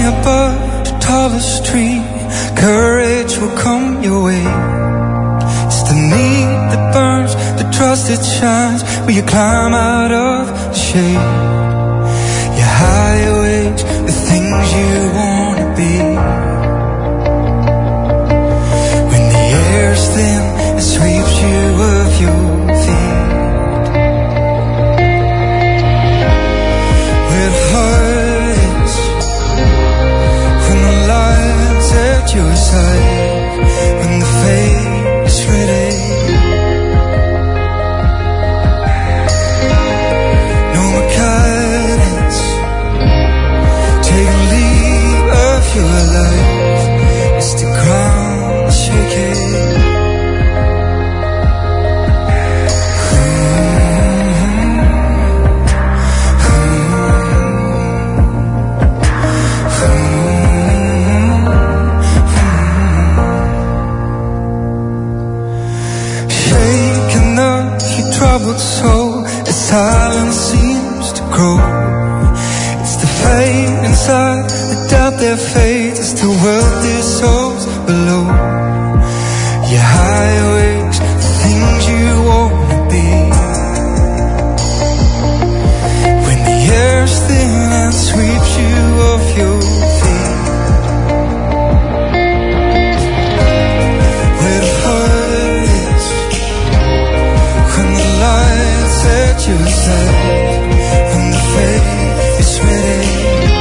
above the tallest tree, courage will come your way. It's the need that burns, the trust that shines, will you climb out of the shade? Your higher wage, the things you wanna be. When the air's thin, it sweeps you off your feet. With hearts, when the light's at your side, when the fate is ready. No more guidance, take a leap of your life. It's the ground shaking. Troubled soul, as silence seems to grow. It's the fate inside, the doubt their fate is the world their souls below. Your higher wakes, the things you wanna be. When the air's thin and sweeps you off your feet. With hearts, when the lights at your side, when the fate is ready.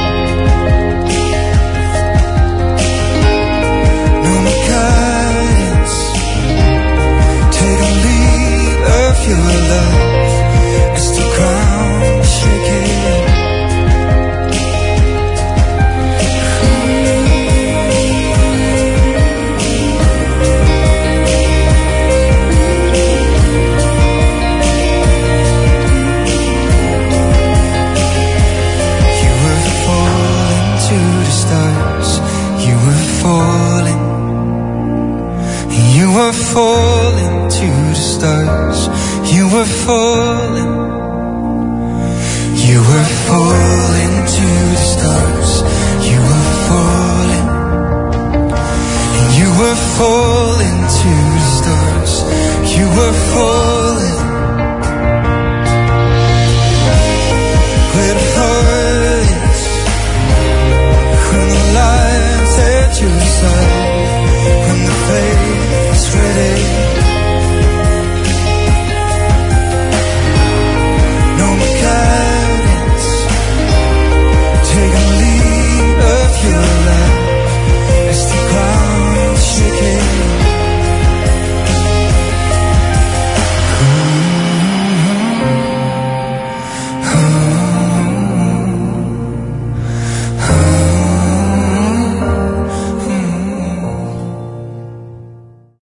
No more guidance, take a leap of your life. It's the ground shaking. You were falling to the stars. You were falling. You were falling to the stars. You were falling. You were falling.